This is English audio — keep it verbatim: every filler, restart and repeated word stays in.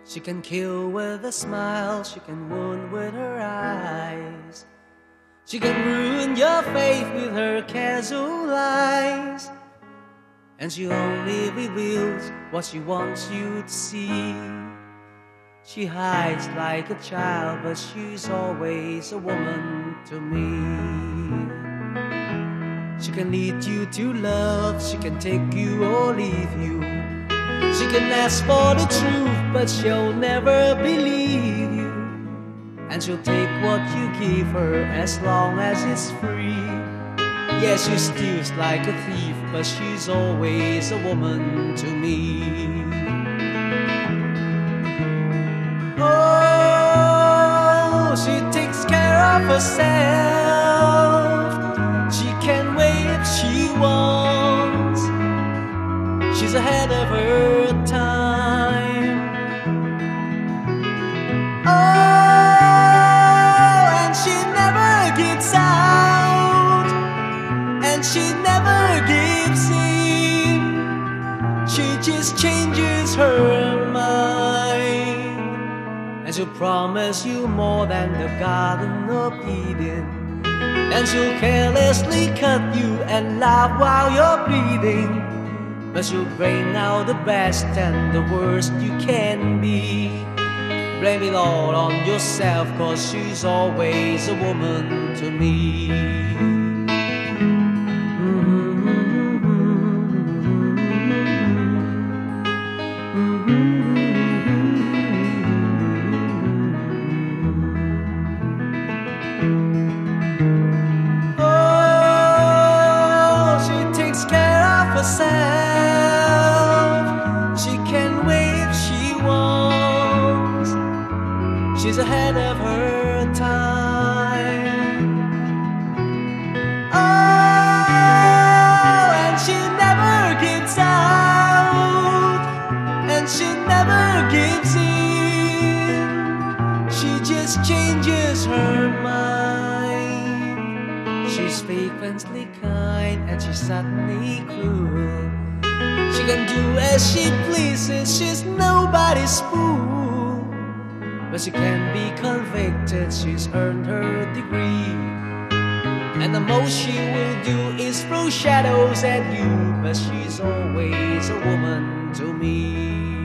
She can kill with a smile, she can wound with her eyes. She can ruin your faith with her casual lies. And she only reveals what she wants you to see. She hides like a child, but she's always a woman to me. She can lead you to love, she can take you or leave you. She can ask for the truth, but she'll never believe you. And she'll take what you give her as long as it's free. Yeah, she steals like a thief, but she's always a woman to me. Oh, she takes care of herself. She can wait if she wants. She's ahead of her time. Oh, and she never gets out, and she never gives in. She just changes her mind, and she'll promise you more than the Garden of Eden. And she'll carelessly cut you and laugh while you're bleeding. But she'll bring out the best and the worst you can be. Blame it all on yourself, 'cause she's always a woman to me. Oh, she takes care of herself. She's ahead of her time. Oh, and she never gives out, and she never gives in. She just changes her mind. She's frequently kind, and she's suddenly cruel. She can do as she pleases, she's nobody's fool. But she can't be convicted, she's earned her degree. And the most she will do is throw shadows at you. But she's always a woman to me.